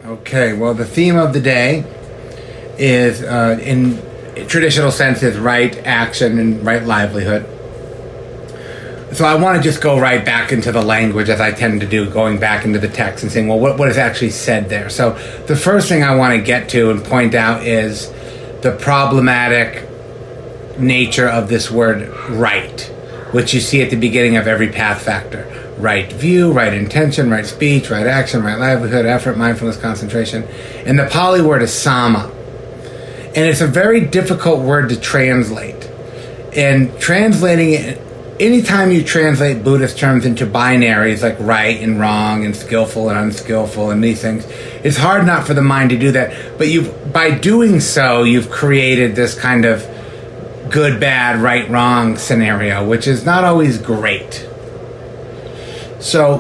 Okay, well, the theme of the day is, in traditional sense, is right action and right livelihood. So I want to just go right back into the language, as I tend to do, going back into the text and saying, well, what is actually said there? So the first thing I want to get to and point out is the problematic nature of this word right, which you see at the beginning of every path factor. Right view, right intention, right speech, right action, right livelihood, effort, mindfulness, concentration. And the Pali word is sama. And it's a very difficult word to translate. And translating it, anytime you translate Buddhist terms into binaries like right and wrong and skillful and unskillful and these things, it's hard not for the mind to do that. But by doing so, you've created this kind of good, bad, right, wrong scenario, which is not always great. So,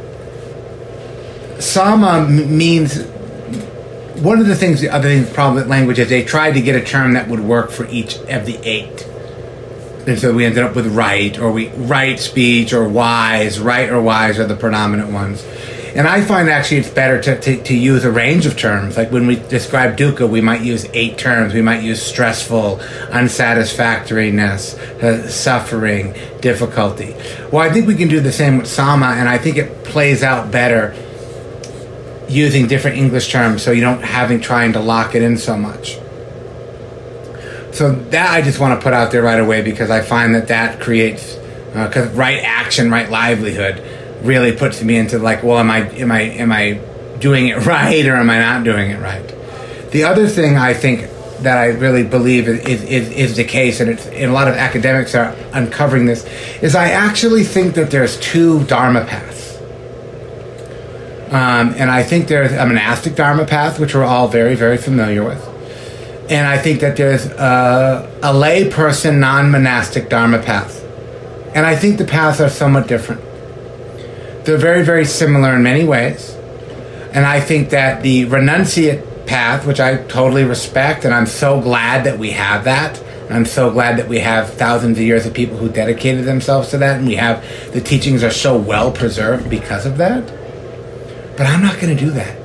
sama means, one of the things, the other thing, the problem with language is they tried to get a term that would work for each of the 8. And so we ended up with right, or right speech, or wise. Right or wise are the predominant ones. And I find actually it's better to use a range of terms. Like when we describe dukkha, we might use 8 terms. We might use stressful, unsatisfactoriness, suffering, difficulty. Well, I think we can do the same with sama, and I think it plays out better using different English terms, so you don't trying to lock it in so much. So that I just want to put out there right away, because I find that creates, because right action, right livelihood really puts me into like, well, am I doing it right, or am I not doing it right? The other thing I think that I really believe is the case, and a lot of academics are uncovering this, is I actually think that there's 2 dharma paths. And I think there's a monastic dharma path, which we're all very, very familiar with. And I think that there's a lay person, non-monastic dharma path. And I think the paths are somewhat different. They're very, very similar in many ways. And I think that the renunciate path, which I totally respect, and I'm so glad that we have that. I'm so glad that we have thousands of years of people who dedicated themselves to that, and the teachings are so well preserved because of that. But I'm not going to do that.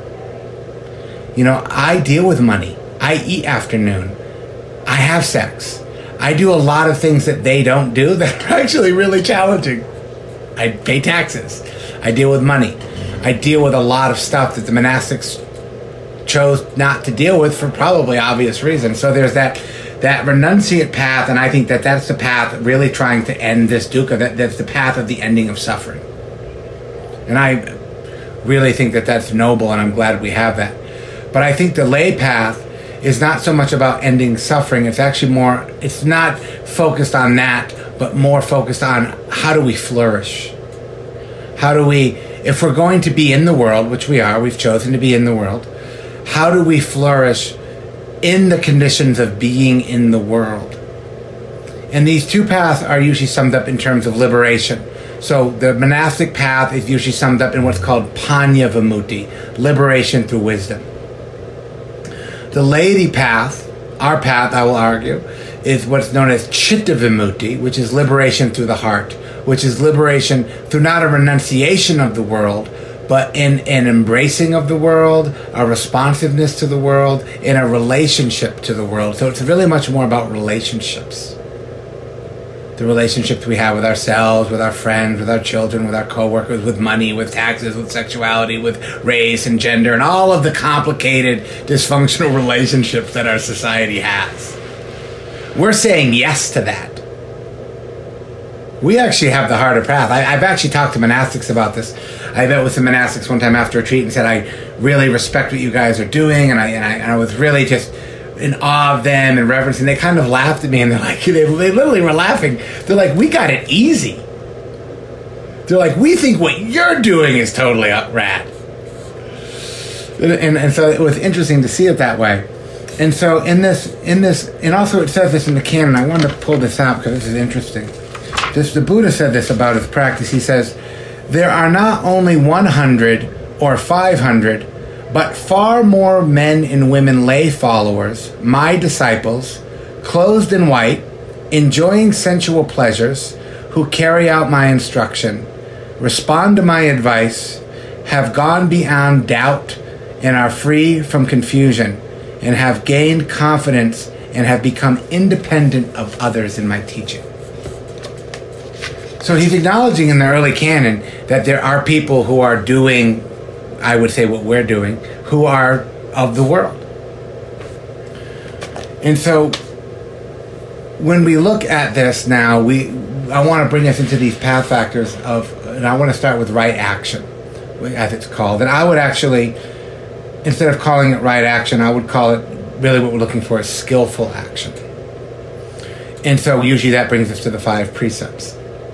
I deal with money. I eat afternoon. I have sex. I do a lot of things that they don't do that are actually really challenging. I pay taxes. I deal with money. I deal with a lot of stuff that the monastics chose not to deal with for probably obvious reasons. So there's that renunciate path, and I think that's the path really trying to end this dukkha. That's the path of the ending of suffering. And I really think that's noble, and I'm glad we have that. But I think the lay path is not so much about ending suffering. It's actually more, it's not focused on that, but more focused on how do we flourish? How do we, if we're going to be in the world, which we are, we've chosen to be in the world, how do we flourish in the conditions of being in the world? And these 2 paths are usually summed up in terms of liberation. So the monastic path is usually summed up in what's called panya vimutti, liberation through wisdom. The laity path, our path, I will argue, is what's known as chitta vimutti, which is liberation through the heart, which is liberation through not a renunciation of the world, but in an embracing of the world, a responsiveness to the world, in a relationship to the world. So it's really much more about relationships. The relationships we have with ourselves, with our friends, with our children, with our coworkers, with money, with taxes, with sexuality, with race and gender, and all of the complicated, dysfunctional relationships that our society has. We're saying yes to that. We actually have the harder path. I've actually talked to monastics about this. I met with some monastics one time after a retreat and said, I really respect what you guys are doing, and I was really just in awe of them and reverence, and they kind of laughed at me, and they're like, they literally were laughing. They're like, we got it easy. They're like, we think what you're doing is totally rad. And so it was interesting to see it that way. And so in this, and also it says this in the canon. I wanted to pull this out because this is interesting. The Buddha said this about his practice. He says, there are not only 100 or 500, but far more men and women lay followers, my disciples, clothed in white, enjoying sensual pleasures, who carry out my instruction, respond to my advice, have gone beyond doubt and are free from confusion and have gained confidence and have become independent of others in my teaching. So he's acknowledging in the early canon that there are people who are doing, I would say what we're doing, who are of the world. And so when we look at this now, I want to bring us into these path factors and I want to start with right action, as it's called. And I would actually, instead of calling it right action, I would call it, really what we're looking for is skillful action. And so usually that brings us to the 5 precepts.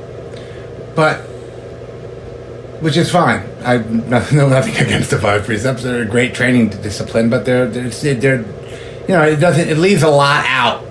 Which is fine. I know nothing against the 5 precepts. They're a great training discipline, but they're it leaves a lot out.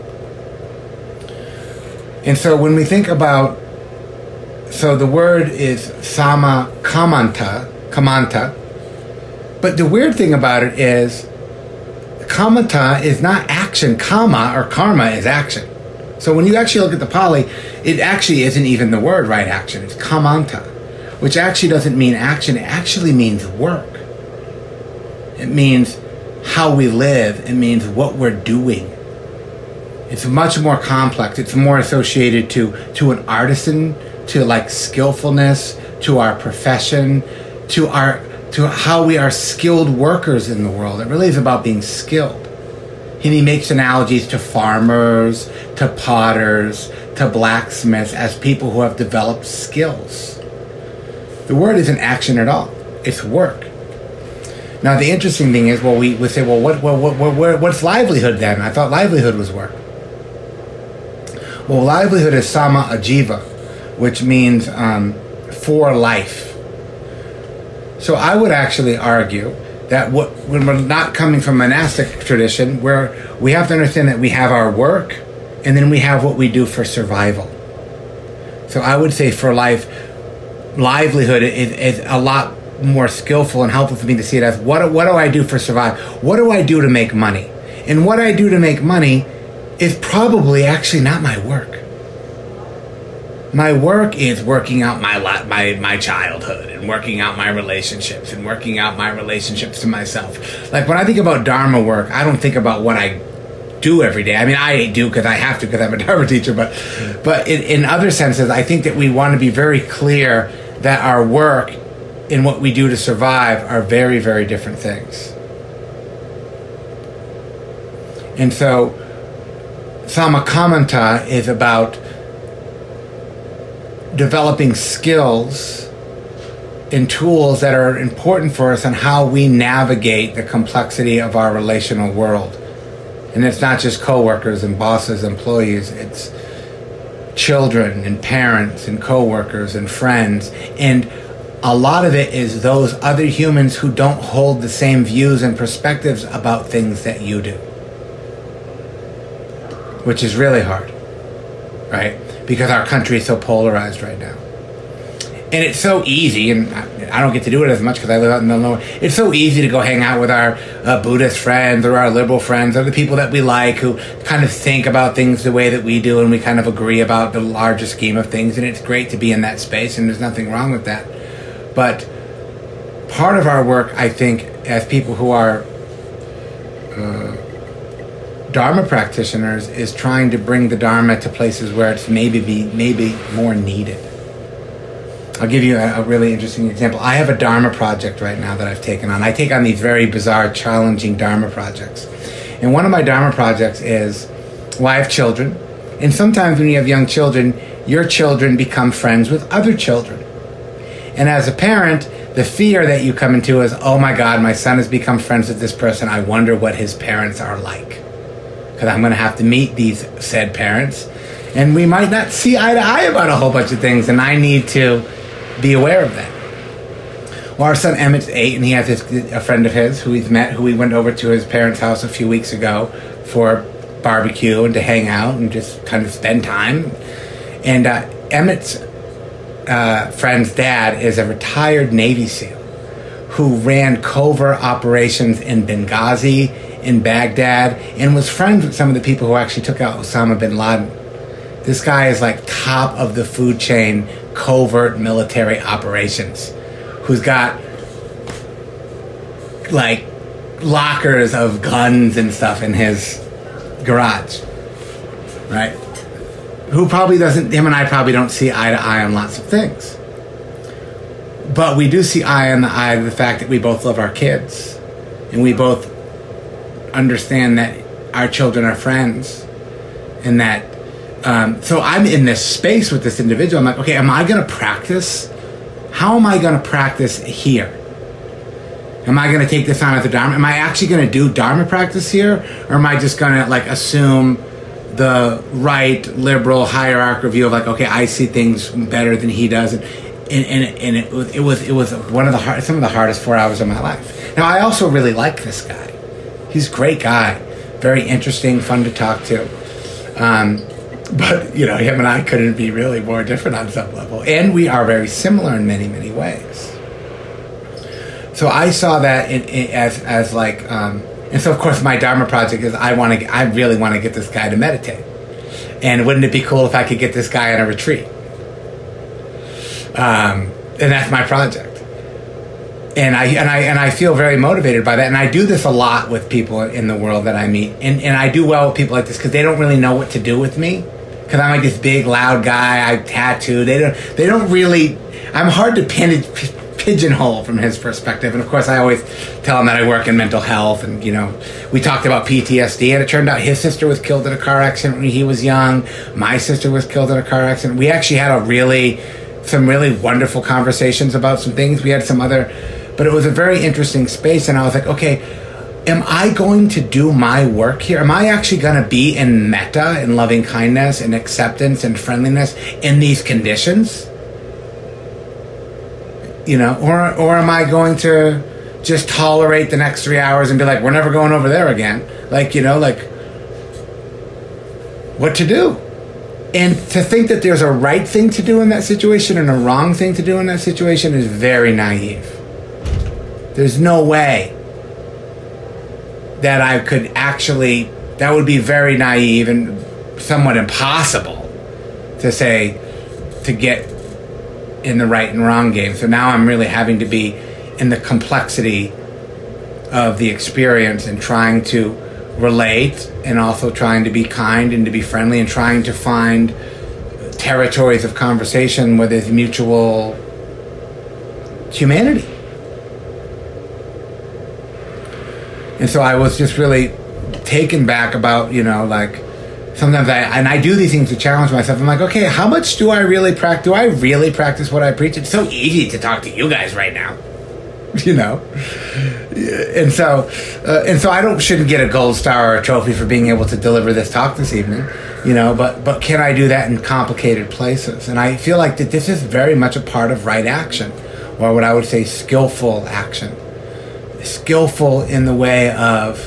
And so when we think about, so the word is sama kamanta, but the weird thing about it is kamanta is not action. Kama or karma is action. So when you actually look at the Pali, it actually isn't even the word right action. It's kamanta, which actually doesn't mean action. It actually means work. It means how we live. It means what we're doing. It's much more complex. It's more associated to an artisan, to like skillfulness, to our profession, to how we are skilled workers in the world. It really is about being skilled. And he makes analogies to farmers, to potters, to blacksmiths as people who have developed skills. The word isn't action at all. It's work. Now the interesting thing is, we say, what's livelihood then? I thought livelihood was work. Well, livelihood is sama ajiva, which means for life. So I would actually argue that when we're not coming from monastic tradition, where we have to understand that we have our work and then we have what we do for survival. So I would say for life, livelihood is a lot more skillful and helpful for me to see it as what do I do for survival? What do I do to make money? And what I do to make money is probably actually not my work. My work is working out my childhood and working out my relationships and working out my relationships to myself. Like when I think about Dharma work, I don't think about what I do every day. I mean, I do because I have to because I'm a Dharma teacher, but in other senses, I think that we want to be very clear that our work and what we do to survive are very, very different things. And so Samakamanta is about developing skills and tools that are important for us on how we navigate the complexity of our relational world. And it's not just coworkers and bosses, employees, it's children and parents and coworkers and friends. And a lot of it is those other humans who don't hold the same views and perspectives about things that you do. Which is really hard, right? Because our country is so polarized right now. And it's so easy, and I don't get to do it as much because I live out in the lower. It's so easy to go hang out with our Buddhist friends or our liberal friends or the people that we like who kind of think about things the way that we do and we kind of agree about the larger scheme of things. And it's great to be in that space, and there's nothing wrong with that. But part of our work, I think, as people who are Dharma practitioners, is trying to bring the Dharma to places where it's maybe more needed. I'll give you a really interesting example. I have a Dharma project right now that I've taken on. I take on these very bizarre, challenging Dharma projects. And one of my Dharma projects is, I have children. And sometimes when you have young children, your children become friends with other children. And as a parent, the fear that you come into is, oh my God, my son has become friends with this person. I wonder what his parents are like. Because I'm going to have to meet these said parents. And we might not see eye to eye about a whole bunch of things. And I need to be aware of that. Well, our son Emmett's 8, and he has a friend of his who he's met, who we went over to his parents' house a few weeks ago for barbecue and to hang out and just kind of spend time. And Emmett's friend's dad is a retired Navy SEAL who ran covert operations in Benghazi, in Baghdad, and was friends with some of the people who actually took out Osama bin Laden. This guy is like top of the food chain, covert military operations, who's got like lockers of guns and stuff in his garage, right? Him and I probably don't see eye to eye on lots of things. But we do see eye on the eye to the fact that we both love our kids. And we both understand that our children are friends. And that, so I'm in this space with this individual. I'm like, okay, am I going to practice? How am I going to practice here? Am I going to take this on as a Dharma? Am I actually going to do Dharma practice here? Or am I just going to like assume the right, liberal, hierarchical view of like, okay, I see things better than he does, and it was some of the hardest 4 hours of my life. Now, I also really like this guy. He's a great guy, very interesting, fun to talk to. But him and I couldn't be really more different on some level, and we are very similar in many, many ways. So I saw that as like. And so, of course, my Dharma project is I really want to get this guy to meditate. And wouldn't it be cool if I could get this guy on a retreat? And that's my project. And I feel very motivated by that. And I do this a lot with people in the world that I meet. And I do well with people like this because they don't really know what to do with me. Because I'm like this big, loud guy. I'm tattooed. They don't really. I'm hard to pigeonhole from his perspective. And of course I always tell him that I work in mental health, and we talked about PTSD, and it turned out his sister was killed in a car accident when he was young. My sister was killed in a car accident. We actually had some really wonderful conversations about some things. We had but it was a very interesting space, and I was like, okay, am I going to do my work here? Am I actually going to be in metta and loving kindness and acceptance and friendliness in these conditions? Or am I going to just tolerate the next 3 hours and be like, we're never going over there again? Like what to do? And to think that there's a right thing to do in that situation and a wrong thing to do in that situation is very naive. There's no way that I could actually, that would be very naive and somewhat impossible to get in the right and wrong game. So now I'm really having to be in the complexity of the experience and trying to relate, and also trying to be kind and to be friendly, and trying to find territories of conversation where there's mutual humanity. And so I was just really taken back about, sometimes I do these things to challenge myself. I'm like, okay, how much do I really practice? Do I really practice what I preach? It's so easy to talk to you guys right now, And so shouldn't get a gold star or a trophy for being able to deliver this talk this evening, But can I do that in complicated places? And I feel like that this is very much a part of right action, or what I would say skillful action. Skillful in the way of.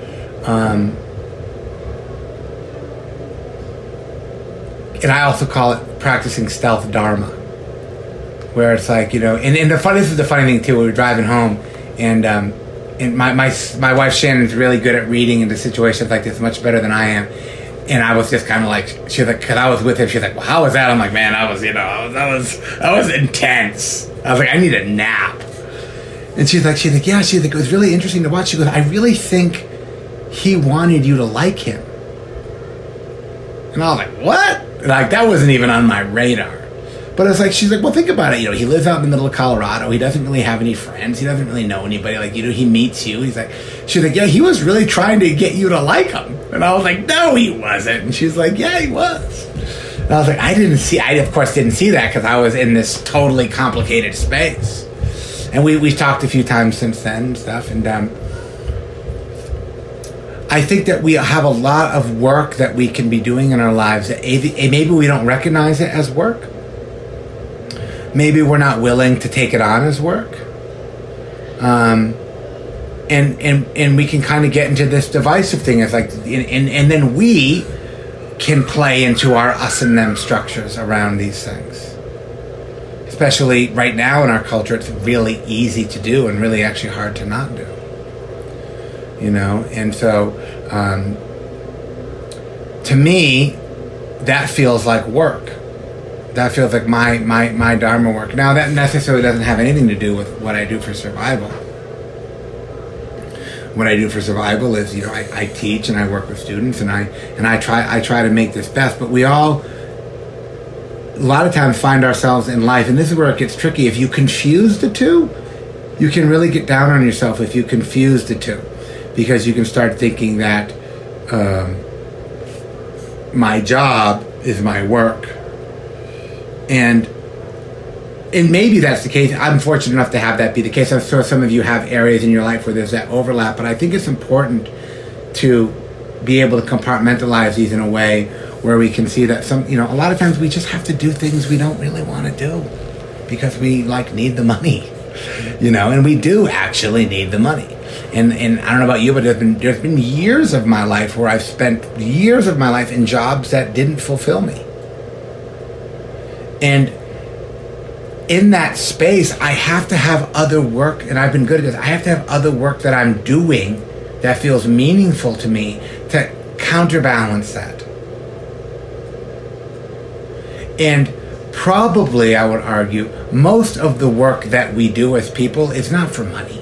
And I also call it practicing stealth dharma, where it's like, and this is the funny thing too. We were driving home, and my wife Shannon's really good at reading into situations like this, much better than I am. And I was just kind of like, she was like, because I was with him, she's like, well, how was that? I'm like, man, that was intense. I was like, I need a nap. And she's like, yeah, it was really interesting to watch. She goes, I really think he wanted you to like him. And I was like, what? Like, that wasn't even on my radar. But it's like, she's like, well, think about it. He lives out in the middle of Colorado. He doesn't really have any friends. He doesn't really know anybody. Like, he meets you. She's like, yeah, he was really trying to get you to like him. And I was like, no, he wasn't. And she's like, yeah, he was. And I was like, I of course didn't see that because I was in this totally complicated space. And we've talked a few times since then and stuff. And I think that we have a lot of work that we can be doing in our lives that maybe we don't recognize it as work. Maybe we're not willing to take it on as work. And we can kind of get into this divisive thing. It's like, and then we can play into our us and them structures around these things. Especially right now in our culture, it's really easy to do and really actually hard to not do. And so to me, that feels like work. That feels like my Dharma work. Now, that necessarily doesn't have anything to do with what I do for survival. what I do for survival is, I teach and I work with students, and I try to make this best. But we all, a lot of times, find ourselves in life, and this is where it gets tricky. If you confuse the two, you can really get down on yourself if you confuse the two, because you can start thinking that my job is my work, and maybe that's the case. I'm fortunate enough to have that be the case. I'm sure some of you have areas in your life where there's that overlap, but I think it's important to be able to compartmentalize these in a way where we can see that a lot of times we just have to do things we don't really want to do because we need the money, and we do actually need the money. And I don't know about you, but there's been years of my life where I've spent years of my life in jobs that didn't fulfill me. And in that space, I have to have other work, and I've been good at this. I have to have other work that I'm doing that feels meaningful to me to counterbalance that. And probably, I would argue, most of the work that we do as people is not for money.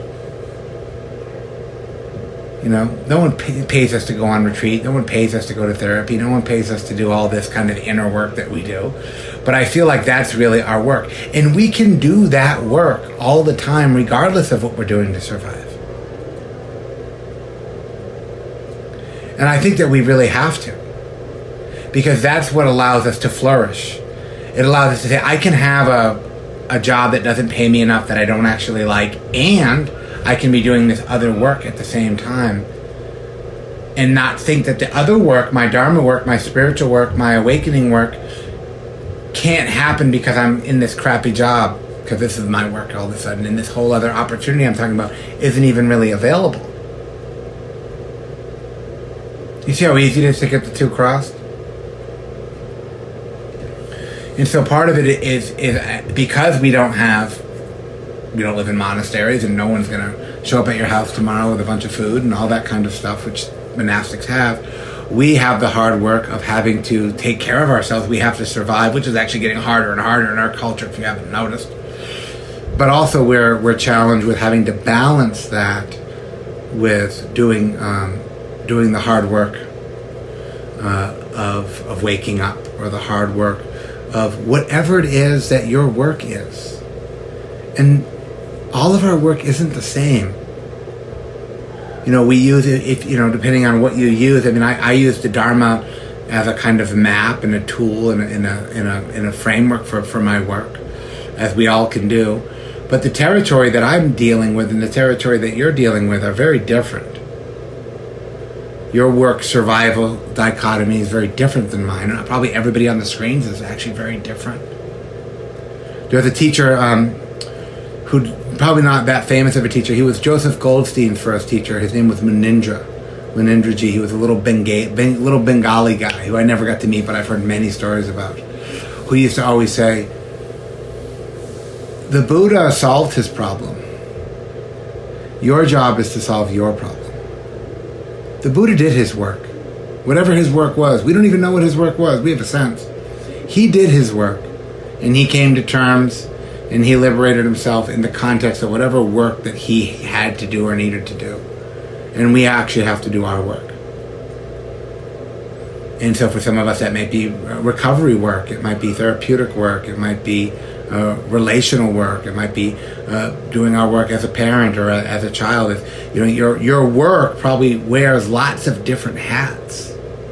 No one pays us to go on retreat. No one pays us to go to therapy. No one pays us to do all this kind of inner work that we do. But I feel like that's really our work. And we can do that work all the time, regardless of what we're doing to survive. And I think that we really have to. Because that's what allows us to flourish. It allows us to say, I can have a job that doesn't pay me enough, that I don't actually like, and I can be doing this other work at the same time, and not think that the other work, my Dharma work, my spiritual work, my awakening work, can't happen because I'm in this crappy job, because this is my work all of a sudden, and this whole other opportunity I'm talking about isn't even really available. You see how easy it is to get the two crossed? And so part of it is because we don't live in monasteries, and no one's going to show up at your house tomorrow with a bunch of food and all that kind of stuff, which monastics have. We have the hard work of having to take care of ourselves. We have to survive, which is actually getting harder and harder in our culture, if you haven't noticed. But also we're challenged with having to balance that with doing the hard work of waking up, or the hard work of whatever it is that your work is. And all of our work isn't the same. We use it, depending on what you use. I mean, I use the Dharma as a kind of map and a tool and in a framework for my work, as we all can do. But the territory that I'm dealing with and the territory that you're dealing with are very different. Your work survival dichotomy is very different than mine. And probably everybody on the screens is actually very different. There's a teacher who, probably not that famous of a teacher. He was Joseph Goldstein's first teacher. His name was Munindraji. He was a little Bengali guy who I never got to meet, but I've heard many stories about, who used to always say, the Buddha solved his problem. Your job is to solve your problem. The Buddha did his work. Whatever his work was. We don't even know what his work was. We have a sense. He did his work. And he came to terms, and he liberated himself in the context of whatever work that he had to do or needed to do. And we actually have to do our work. And so for some of us, that might be recovery work. It might be therapeutic work. It might be relational work. It might be doing our work as a parent or as a child. Your work probably wears lots of different hats.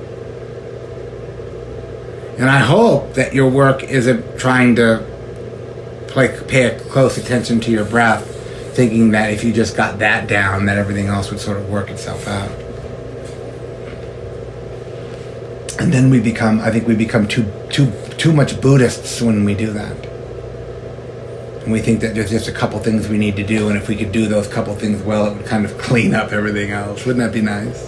And I hope that your work isn't trying to pay a close attention to your breath, thinking that if you just got that down, that everything else would sort of work itself out. And then we become too much Buddhists when we do that. And we think that there's just a couple things we need to do, and if we could do those couple things well, it would kind of clean up everything else. Wouldn't that be nice?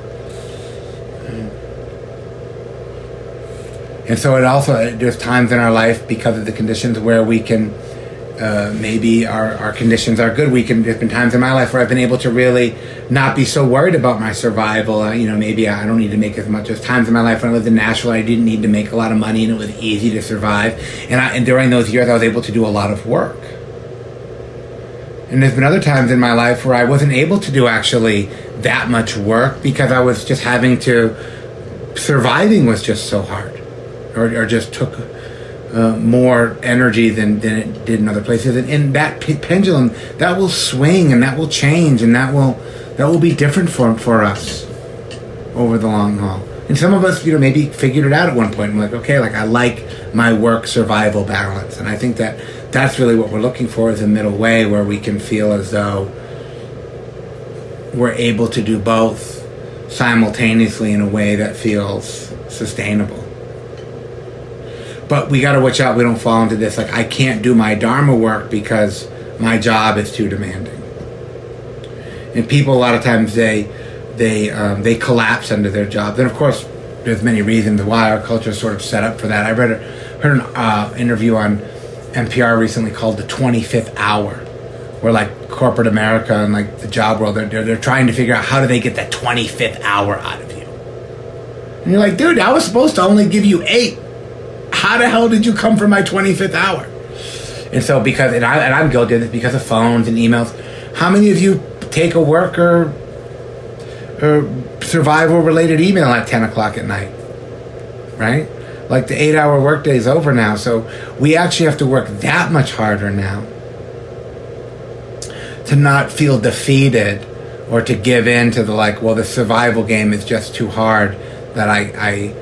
And so there's times in our life, because of the conditions, where we can, maybe our conditions are good. There's been times in my life where I've been able to really not be so worried about my survival. Maybe I don't need to make as much. There's times in my life when I lived in Nashville, I didn't need to make a lot of money, and it was easy to survive. And during those years, I was able to do a lot of work. And there's been other times in my life where I wasn't able to do actually that much work because I was just having to, surviving was just so hard, or just took more energy than it did in other places. And that pendulum, that will swing and that will change and that will be different for us over the long haul. And some of us, maybe figured it out at one point. And we're like, okay, I like my work survival balance. And I think that's really what we're looking for, is a middle way where we can feel as though we're able to do both simultaneously in a way that feels sustainable. But we got to watch out we don't fall into this, I can't do my Dharma work because my job is too demanding. And people, a lot of times, they collapse under their jobs. And of course, there's many reasons why our culture is sort of set up for that. I heard an interview on NPR recently called The 25th Hour, where corporate America and the job world, they're trying to figure out how do they get that 25th hour out of you. And you're like, dude, I was supposed to only give you 8. How the hell did you come for my 25th hour? And so I'm guilty of this because of phones and emails. How many of you take a work or survival-related email at 10 o'clock at night? Right? The 8-hour workday is over now, so we actually have to work that much harder now to not feel defeated or to give in to the survival game is just too hard, that I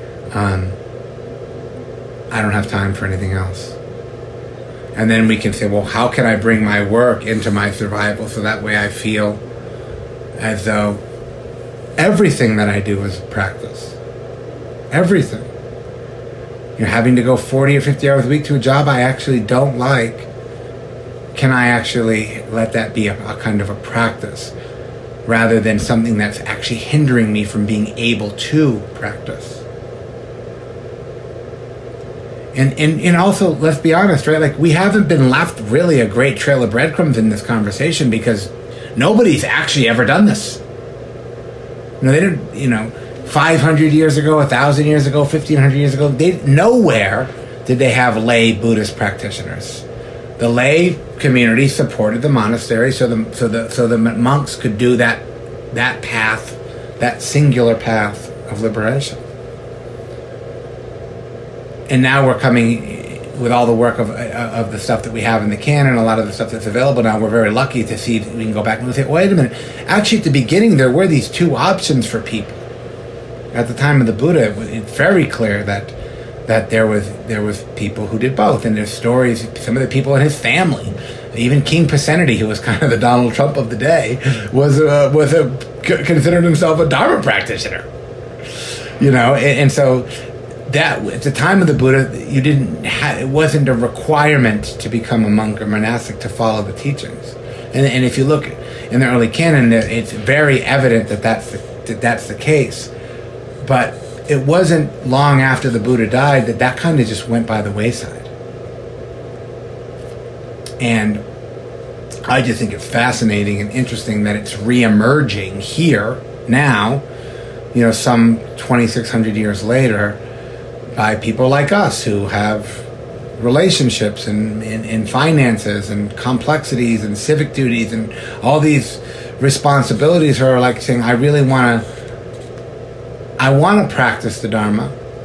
don't have time for anything else. And then we can say, well, how can I bring my work into my survival so that way I feel as though everything that I do is practice. Everything. Having to go 40 or 50 hours a week to a job I actually don't like, can I actually let that be a kind of a practice rather than something that's actually hindering me from being able to practice? And also, let's be honest, right? We haven't been left really a great trail of breadcrumbs in this conversation because nobody's actually ever done this. They didn't, 500 years ago, 1,000 years ago, 1,500 years ago, nowhere did they have lay Buddhist practitioners. The lay community supported the monastery so the monks could do that path, that singular path of liberation. And now we're coming with all the work of the stuff that we have in the canon, a lot of the stuff that's available now. We're very lucky to see that we can go back and say, wait a minute. Actually, at the beginning, there were these two options for people. At the time of the Buddha, it's very clear that there was people who did both, and there's stories. Some of the people in his family, even King Pasenadi, who was kind of the Donald Trump of the day, considered himself a Dharma practitioner. And so. That at the time of the Buddha, it wasn't a requirement to become a monk or monastic to follow the teachings. And if you look in the early canon, it's very evident that that's the case. But it wasn't long after the Buddha died that kind of just went by the wayside. And I just think it's fascinating and interesting that it's re-emerging here now, some 2,600 years later, by people like us who have relationships and finances and complexities and civic duties and all these responsibilities, are saying, I really want to practice the Dharma,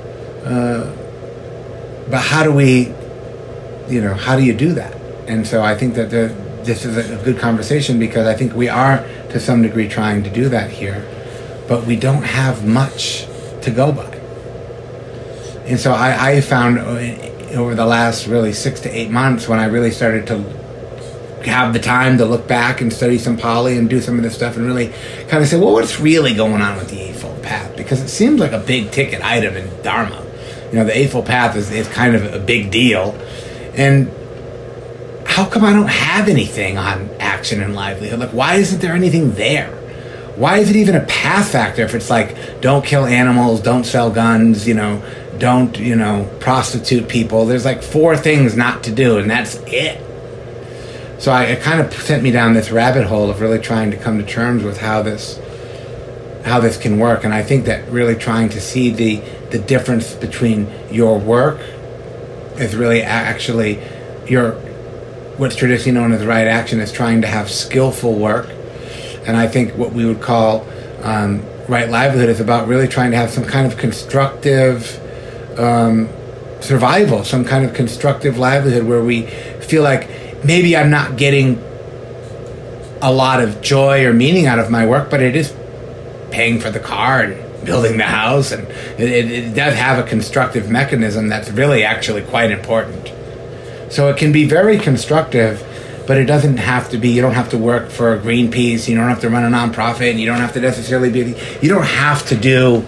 but how do you do that? And so I think that this is a good conversation because I think we are to some degree trying to do that here, but we don't have much to go by. And so I found over the last really 6 to 8 months, when I really started to have the time to look back and study some Pali and do some of this stuff and really kind of say, well, what's really going on with the Eightfold Path? Because it seems like a big ticket item in Dharma. The Eightfold Path is kind of a big deal. And how come I don't have anything on action and livelihood? Why isn't there anything there? Why is it even a path factor if it's don't kill animals, don't sell guns, don't, prostitute people. There's 4 things not to do, and that's it. So it kind of sent me down this rabbit hole of really trying to come to terms with how this can work. And I think that really trying to see the difference between your work is really actually what's traditionally known as right action is trying to have skillful work. And I think what we would call right livelihood is about really trying to have some kind of constructive survival, some kind of constructive livelihood where we feel like maybe I'm not getting a lot of joy or meaning out of my work, but it is paying for the car and building the house, and it does have a constructive mechanism that's really actually quite important. So it can be very constructive, but it doesn't have to be. You don't have to work for Greenpeace, you don't have to run a nonprofit, and you don't have to necessarily you don't have to do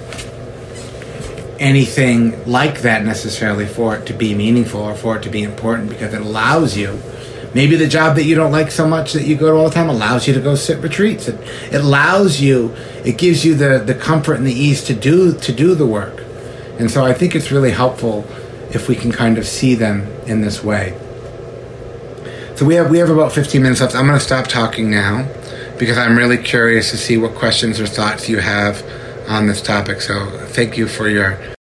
anything like that necessarily for it to be meaningful or for it to be important, because it allows you, maybe the job that you don't like so much that you go to all the time allows you to go sit retreats. It allows you, it gives you the comfort and the ease to do the work. And so I think it's really helpful if we can kind of see them in this way. So we have about 15 minutes left. I'm going to stop talking now because I'm really curious to see what questions or thoughts you have on this topic. So thank you for your